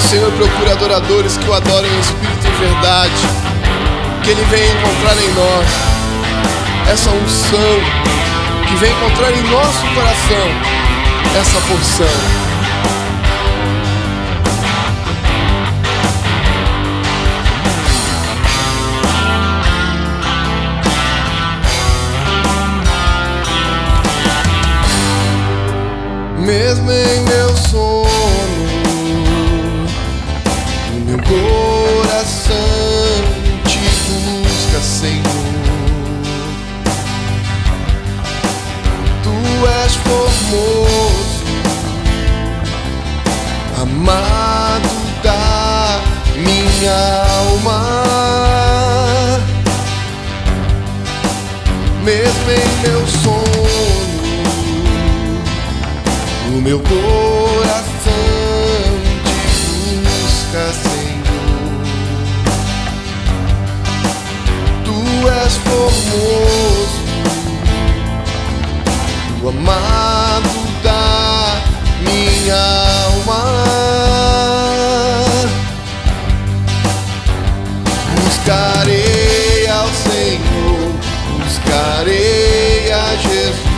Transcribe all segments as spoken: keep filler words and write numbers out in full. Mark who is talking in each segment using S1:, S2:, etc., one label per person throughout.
S1: Senhor procura adoradores que o adorem em espírito e verdade. Que Ele venha encontrar em nós essa unção, que venha encontrar em nosso coração essa porção. Mesmo em meu sono, o meu coração te busca, Senhor. Tu és formoso, amado da minha alma. Mesmo em meu sono, o meu coração te busca, Senhor. Tu és formoso, o amado da minha alma. Buscarei ao Senhor, buscarei a Jesus.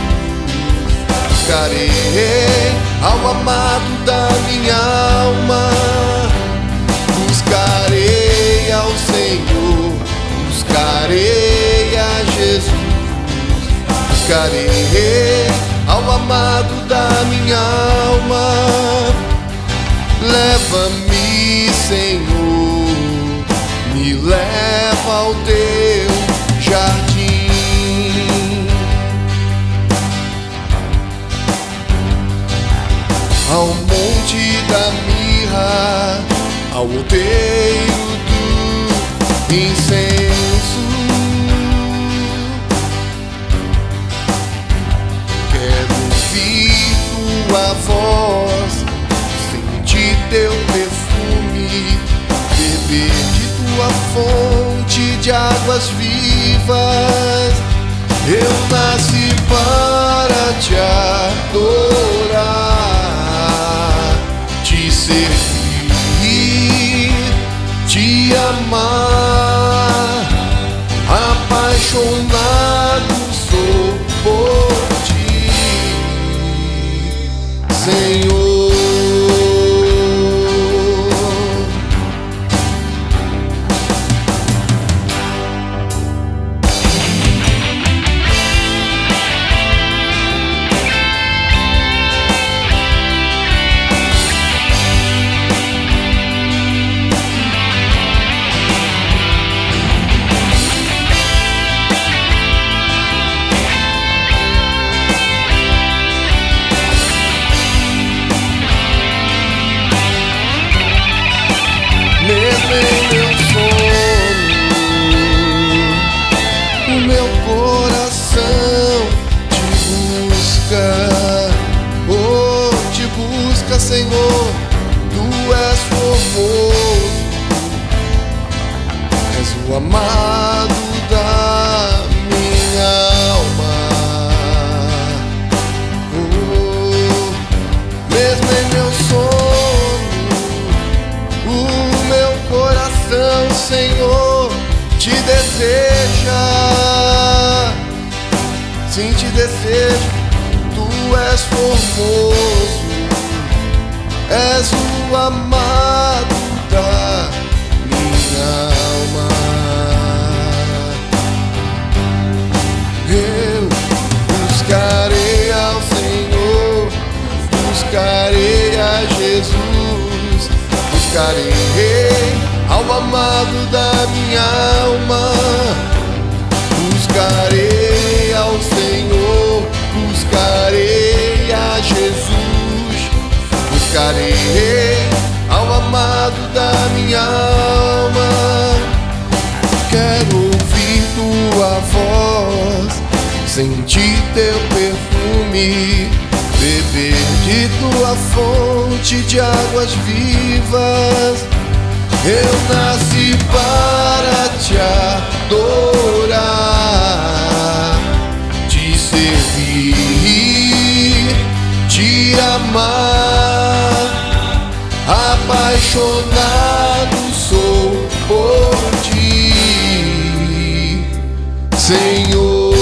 S1: Buscarei ao amado da minha alma. Buscarei ao Senhor, buscarei a Jesus. Buscarei ao amado da minha alma. Leva-me, Senhor, me leva ao teu jardim. Ao monte da mirra, ao outeiro do incenso. Quero ouvir tua voz, sentir teu perfume, beber de tua fonte de águas vivas. Eu nasci para te adorar, te servir, te amar. Apaixonado sou por ti, Senhor. Mesmo em meu sono, o meu coração te busca, oh, te busca, Senhor. Tu és formoso, és o amado da minha alma. Oh, mesmo em meu sono, o meu coração, Senhor, te deseja. Sim, te desejo. Tu és formoso, és o amado da minha alma. Eu buscarei ao Senhor, buscarei a Jesus. Buscarei ao amado da minha alma. Buscarei ao Senhor, buscarei a Jesus. Buscarei ao amado da minha alma. Quero ouvir tua voz, sentir teu perfume, beber de tua fonte de águas vivas. Eu nasci para te adorar, te servir, te amar. Apaixonado Senhor.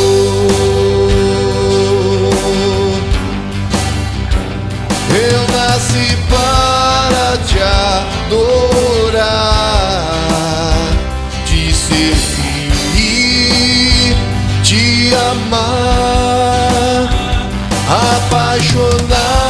S1: Eu nasci para te adorar, te servir, te amar, apaixonar.